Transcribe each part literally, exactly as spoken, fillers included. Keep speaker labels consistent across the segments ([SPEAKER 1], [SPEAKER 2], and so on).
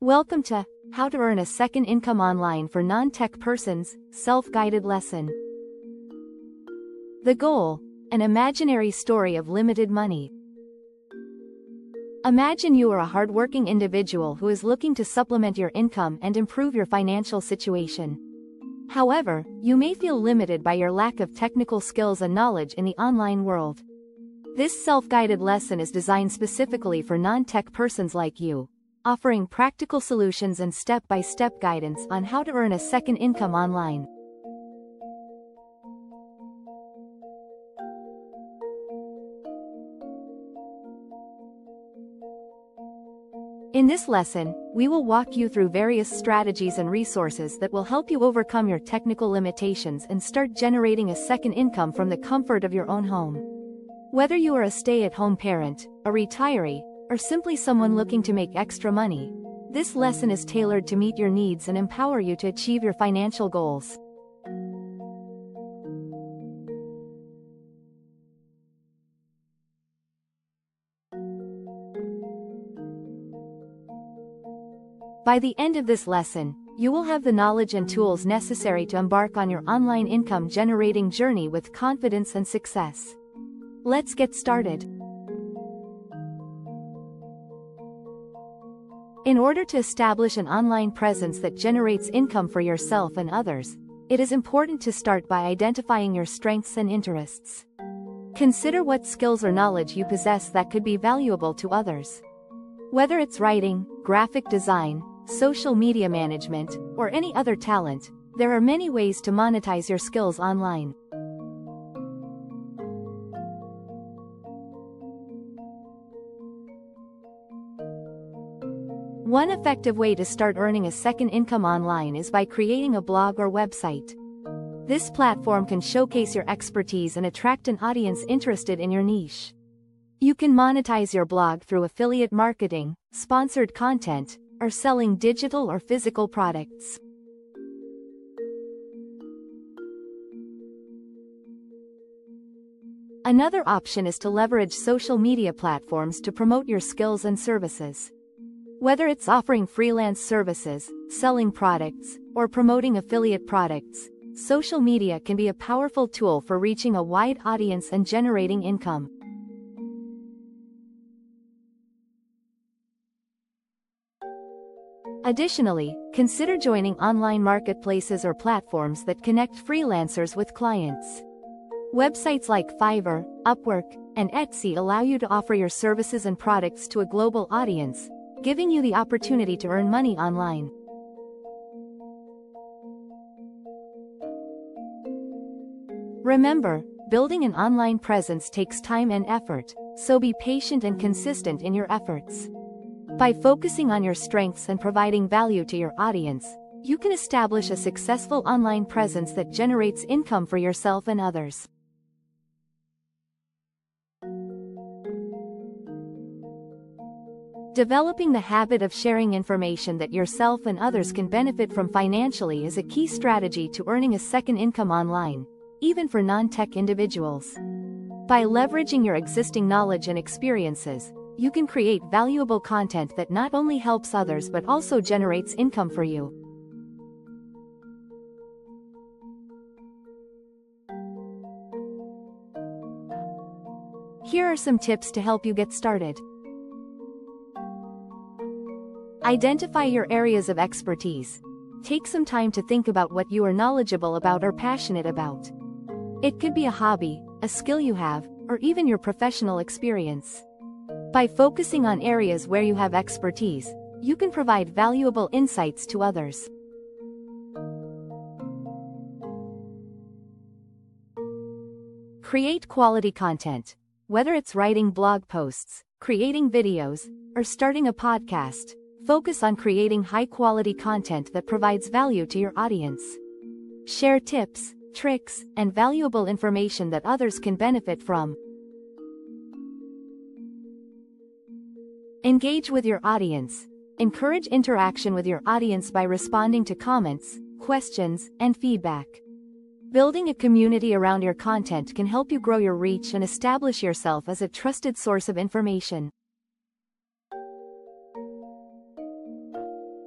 [SPEAKER 1] Welcome to How to Earn a Second Income Online for Non-Tech Persons, Self-Guided Lesson. The goal: an imaginary story of limited money. Imagine you are a hardworking individual who is looking to supplement your income and improve your financial situation. However, you may feel limited by your lack of technical skills and knowledge in the online world. This self-guided lesson is designed specifically for non-tech persons like you, offering practical solutions and step-by-step guidance on how to earn a second income online. In this lesson, we will walk you through various strategies and resources that will help you overcome your technical limitations and start generating a second income from the comfort of your own home. Whether you are a stay-at-home parent, a retiree, or simply someone looking to make extra money, this lesson is tailored to meet your needs and empower you to achieve your financial goals. By the end of this lesson, you will have the knowledge and tools necessary to embark on your online income-generating journey with confidence and success. Let's get started. In order to establish an online presence that generates income for yourself and others, it is important to start by identifying your strengths and interests. Consider what skills or knowledge you possess that could be valuable to others. Whether it's writing, graphic design, social media management, or any other talent, there are many ways to monetize your skills online. One effective way to start earning a second income online is by creating a blog or website. This platform can showcase your expertise and attract an audience interested in your niche. You can monetize your blog through affiliate marketing, sponsored content, or selling digital or physical products. Another option is to leverage social media platforms to promote your skills and services. Whether it's offering freelance services, selling products, or promoting affiliate products, social media can be a powerful tool for reaching a wide audience and generating income. Additionally, consider joining online marketplaces or platforms that connect freelancers with clients. Websites like Fiverr, Upwork, and Etsy allow you to offer your services and products to a global audience, giving you the opportunity to earn money online. Remember, building an online presence takes time and effort, so be patient and consistent in your efforts. By focusing on your strengths and providing value to your audience, you can establish a successful online presence that generates income for yourself and others. Developing the habit of sharing information that yourself and others can benefit from financially is a key strategy to earning a second income online, even for non-tech individuals. By leveraging your existing knowledge and experiences, you can create valuable content that not only helps others but also generates income for you. Here are some tips to help you get started. Identify your areas of expertise. Take some time to think about what you are knowledgeable about or passionate about. It could be a hobby, a skill you have, or even your professional experience. By focusing on areas where you have expertise, you can provide valuable insights to others. Create quality content. Whether it's writing blog posts, creating videos, or starting a podcast, focus on creating high-quality content that provides value to your audience. Share tips, tricks, and valuable information that others can benefit from. Engage with your audience. Encourage interaction with your audience by responding to comments, questions, and feedback. Building a community around your content can help you grow your reach and establish yourself as a trusted source of information.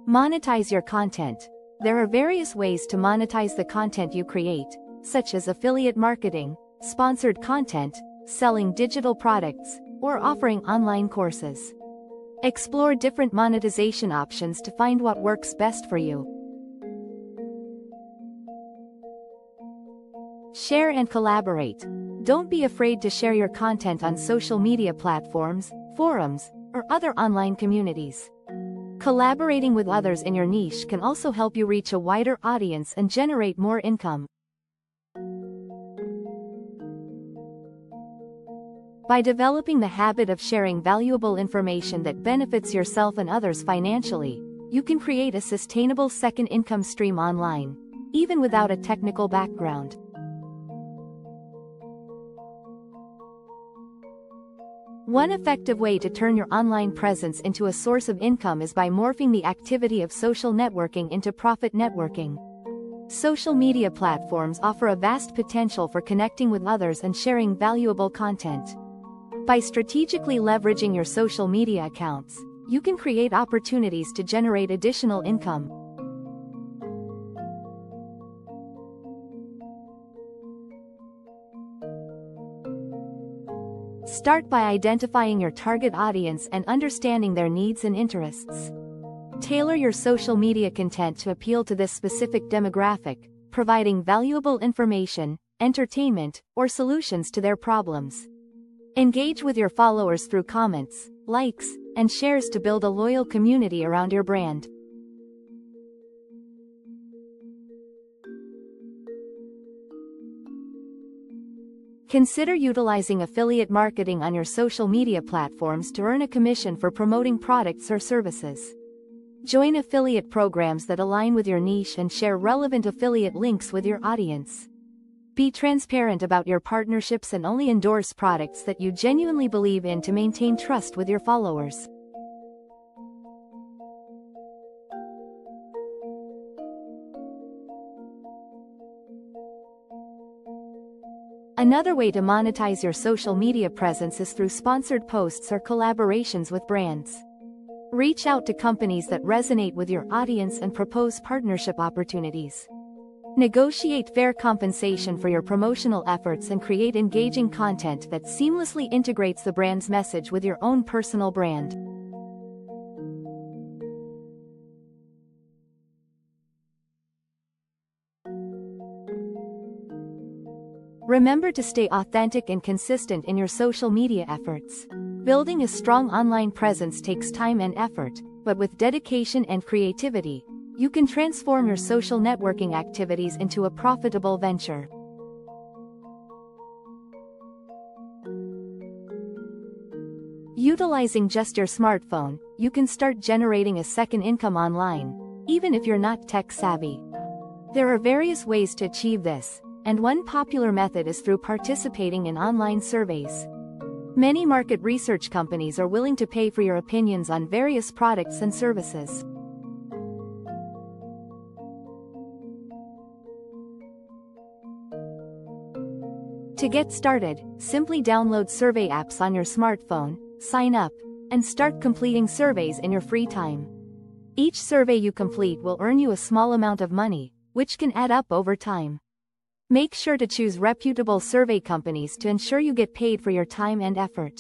[SPEAKER 1] Monetize your content. There are various ways to monetize the content you create, such as affiliate marketing, sponsored content, selling digital products, or offering online courses. Explore different monetization options to find what works best for you. Share and collaborate. Don't be afraid to share your content on social media platforms, forums, or other online communities. Collaborating with others in your niche can also help you reach a wider audience and generate more income. By developing the habit of sharing valuable information that benefits yourself and others financially, you can create a sustainable second income stream online, even without a technical background. One effective way to turn your online presence into a source of income is by morphing the activity of social networking into profit networking. Social media platforms offer a vast potential for connecting with others and sharing valuable content. By strategically leveraging your social media accounts, you can create opportunities to generate additional income. Start by identifying your target audience and understanding their needs and interests. Tailor your social media content to appeal to this specific demographic, providing valuable information, entertainment, or solutions to their problems. Engage with your followers through comments, likes, and shares to build a loyal community around your brand. Consider utilizing affiliate marketing on your social media platforms to earn a commission for promoting products or services. Join affiliate programs that align with your niche and share relevant affiliate links with your audience. Be transparent about your partnerships and only endorse products that you genuinely believe in to maintain trust with your followers. Another way to monetize your social media presence is through sponsored posts or collaborations with brands. Reach out to companies that resonate with your audience and propose partnership opportunities. Negotiate fair compensation for your promotional efforts and create engaging content that seamlessly integrates the brand's message with your own personal brand. Remember to stay authentic and consistent in your social media efforts. Building a strong online presence takes time and effort, but with dedication and creativity, you can transform your social networking activities into a profitable venture. Utilizing just your smartphone, you can start generating a second income online, even if you're not tech-savvy. There are various ways to achieve this, and one popular method is through participating in online surveys. Many market research companies are willing to pay for your opinions on various products and services. To get started, simply download survey apps on your smartphone, sign up, and start completing surveys in your free time. Each survey you complete will earn you a small amount of money, which can add up over time. Make sure to choose reputable survey companies to ensure you get paid for your time and effort.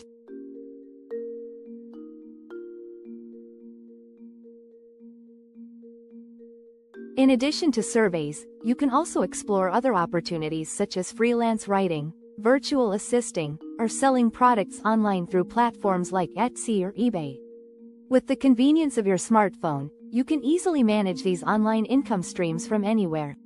[SPEAKER 1] In addition to surveys, you can also explore other opportunities such as freelance writing, virtual assisting, or selling products online through platforms like Etsy or eBay. With the convenience of your smartphone, you can easily manage these online income streams from anywhere.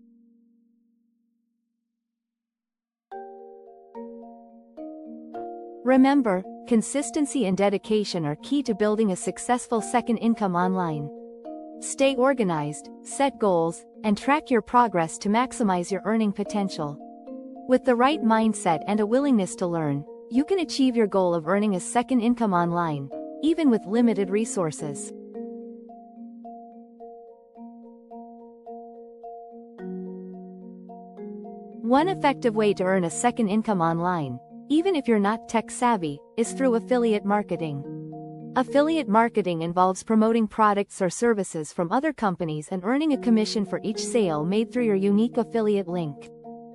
[SPEAKER 1] Remember, consistency and dedication are key to building a successful second income online. Stay organized, set goals, and track your progress to maximize your earning potential. With the right mindset and a willingness to learn, you can achieve your goal of earning a second income online, even with limited resources. One effective way to earn a second income online, even if you're not tech-savvy, is through affiliate marketing. Affiliate marketing involves promoting products or services from other companies and earning a commission for each sale made through your unique affiliate link.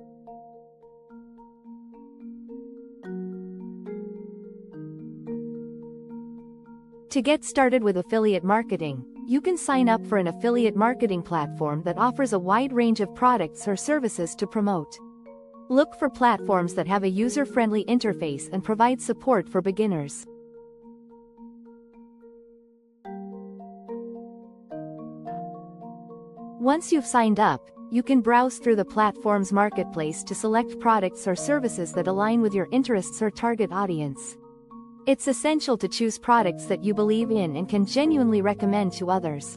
[SPEAKER 1] To get started with affiliate marketing, you can sign up for an affiliate marketing platform that offers a wide range of products or services to promote. Look for platforms that have a user-friendly interface and provide support for beginners. Once you've signed up, you can browse through the platform's marketplace to select products or services that align with your interests or target audience. It's essential to choose products that you believe in and can genuinely recommend to others.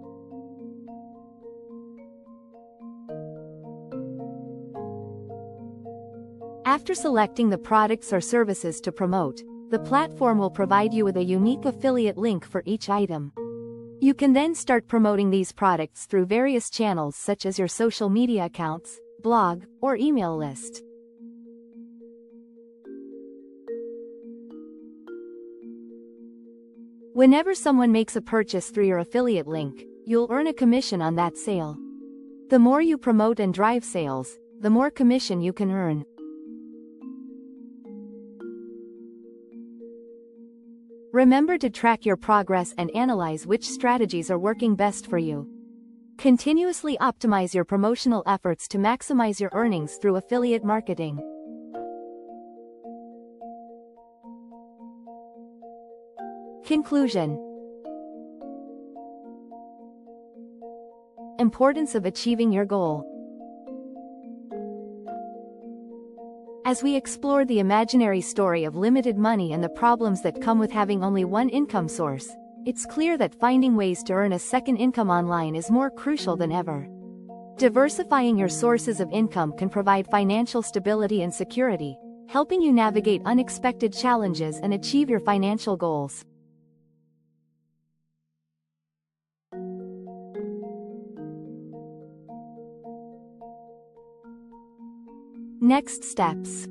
[SPEAKER 1] After selecting the products or services to promote, the platform will provide you with a unique affiliate link for each item. You can then start promoting these products through various channels such as your social media accounts, blog, or email list. Whenever someone makes a purchase through your affiliate link, you'll earn a commission on that sale. The more you promote and drive sales, the more commission you can earn. Remember to track your progress and analyze which strategies are working best for you. Continuously optimize your promotional efforts to maximize your earnings through affiliate marketing. Conclusion. Importance of achieving your goal. As we explore the imaginary story of limited money and the problems that come with having only one income source, it's clear that finding ways to earn a second income online is more crucial than ever. Diversifying your sources of income can provide financial stability and security, helping you navigate unexpected challenges and achieve your financial goals. Next steps.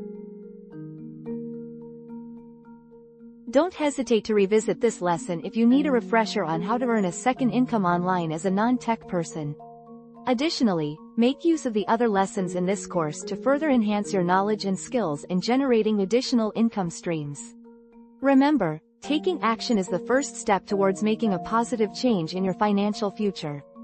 [SPEAKER 1] Don't hesitate to revisit this lesson if you need a refresher on how to earn a second income online as a non-tech person. Additionally, make use of the other lessons in this course to further enhance your knowledge and skills in generating additional income streams. Remember, taking action is the first step towards making a positive change in your financial future.